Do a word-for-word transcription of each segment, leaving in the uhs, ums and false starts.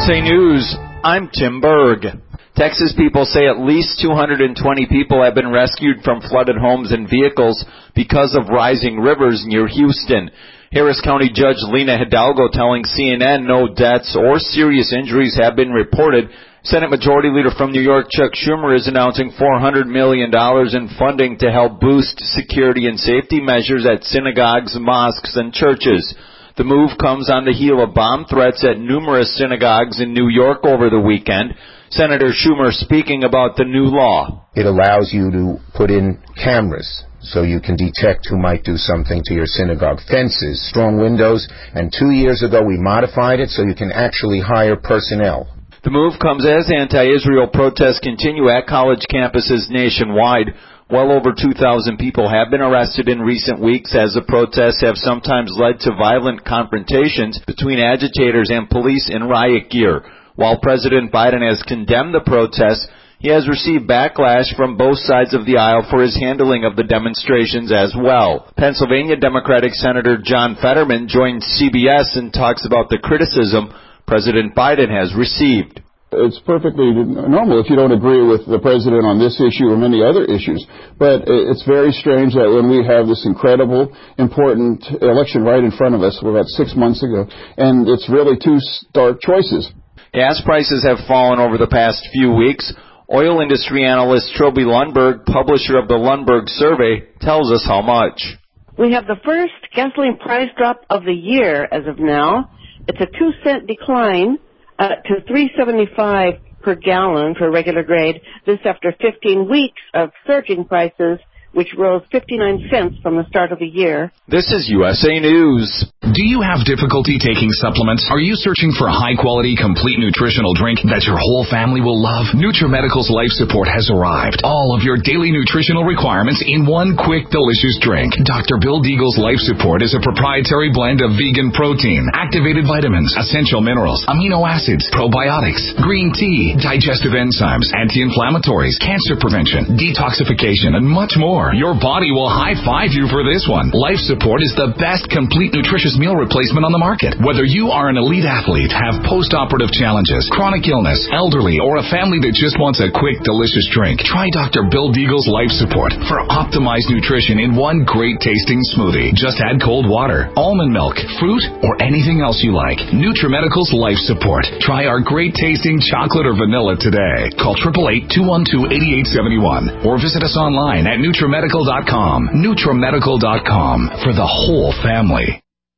S A News, I'm Tim Berg. Texas people say at least two hundred twenty people have been rescued from flooded homes and vehicles because of rising rivers near Houston. Harris County Judge Lena Hidalgo telling C N N no deaths or serious injuries have been reported. Senate Majority Leader from New York, Chuck Schumer, is announcing four hundred million dollars in funding to help boost security and safety measures at synagogues, mosques, and churches. The move comes on the heel of bomb threats at numerous synagogues in New York over the weekend. Senator Schumer speaking about the new law. It allows you to put in cameras so you can detect who might do something to your synagogue. Fences, strong windows, and two years ago we modified it so you can actually hire personnel. The move comes as anti-Israel protests continue at college campuses nationwide. Well over two thousand people have been arrested in recent weeks as the protests have sometimes led to violent confrontations between agitators and police in riot gear. While President Biden has condemned the protests, he has received backlash from both sides of the aisle for his handling of the demonstrations as well. Pennsylvania Democratic Senator John Fetterman joined C B S and talks about the criticism President Biden has received. It's perfectly normal if you don't agree with the president on this issue or many other issues. But it's very strange that when we have this incredible, important election right in front of us, about six months ago, and it's really two stark choices. Gas prices have fallen over the past few weeks. Oil industry analyst Troby Lundberg, publisher of the Lundberg Survey, tells us how much. We have the first gasoline price drop of the year as of now. It's a two cent decline uh, to three seventy-five per gallon for regular grade. This after fifteen weeks of surging prices, which rose fifty-nine cents from the start of the year. This is U S A News. Do you have difficulty taking supplements? Are you searching for a high-quality, complete nutritional drink that your whole family will love? NutriMedical's Life Support has arrived. All of your daily nutritional requirements in one quick, delicious drink. Doctor Bill Deagle's Life Support is a proprietary blend of vegan protein, activated vitamins, essential minerals, amino acids, probiotics, green tea, digestive enzymes, anti-inflammatories, cancer prevention, detoxification, and much more. Your body will high-five you for this one. Life Support is the best complete nutritious meal replacement on the market. Whether you are an elite athlete, have post-operative challenges, chronic illness, elderly, or a family that just wants a quick, delicious drink, try Doctor Bill Deagle's Life Support for optimized nutrition in one great-tasting smoothie. Just add cold water, almond milk, fruit, or anything else you like. NutriMedical's Life Support. Try our great-tasting chocolate or vanilla today. Call eight eight eight, two one two, eight eight seven one or visit us online at NutriMedical dot com. NutriMedical dot com for the whole family.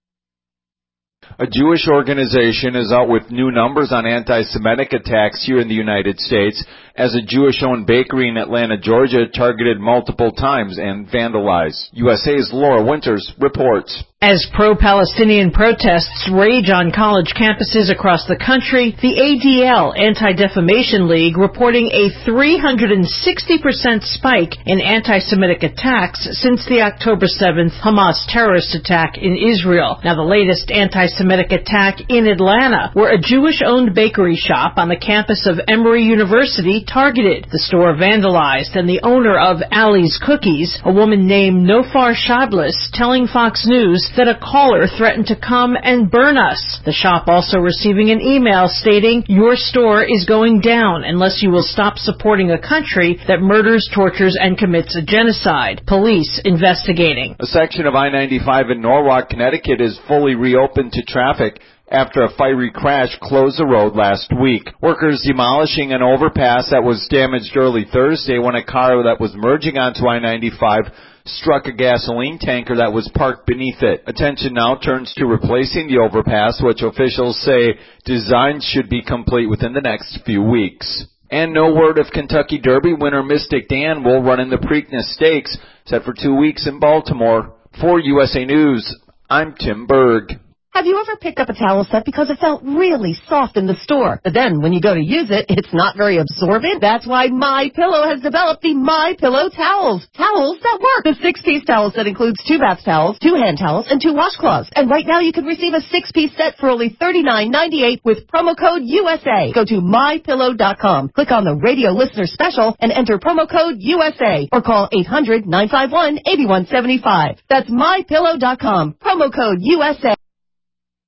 A Jewish organization is out with new numbers on anti-Semitic attacks here in the United States as a Jewish-owned bakery in Atlanta, Georgia, targeted multiple times and vandalized. U S A's Laura Winters reports. As pro-Palestinian protests rage on college campuses across the country, the A D L, Anti-Defamation League, reporting a three hundred sixty percent spike in anti-Semitic attacks since the October seventh Hamas terrorist attack in Israel. Now, the latest anti-Semitic attack in Atlanta, where a Jewish-owned bakery shop on the campus of Emory University targeted. The store vandalized, and the owner of Ali's Cookies, a woman named Nofar Shadlis, telling Fox News that a caller threatened to come and burn us. The shop also receiving an email stating, "Your store is going down unless you will stop supporting a country that murders, tortures, and commits a genocide." Police investigating. A section of I ninety-five in Norwalk, Connecticut is fully reopened to traffic after a fiery crash closed the road last week. Workers demolishing an overpass that was damaged early Thursday when a car that was merging onto I ninety-five struck a gasoline tanker that was parked beneath it. Attention now turns to replacing the overpass, which officials say design should be complete within the next few weeks. And no word if Kentucky Derby winner Mystic Dan will run in the Preakness Stakes, set for two weeks in Baltimore. For U S A News, I'm Tim Berg. Have you ever picked up a towel set because it felt really soft in the store, but then when you go to use it, it's not very absorbent? That's why MyPillow has developed the MyPillow towels. Towels that work. The six-piece towel set includes two bath towels, two hand towels, and two washcloths. And right now you can receive a six-piece set for only thirty-nine ninety-eight with promo code U S A. Go to My Pillow dot com, click on the radio listener special, and enter promo code U S A, or call eight hundred, nine five one, eight one seven five. That's My Pillow dot com, promo code U S A.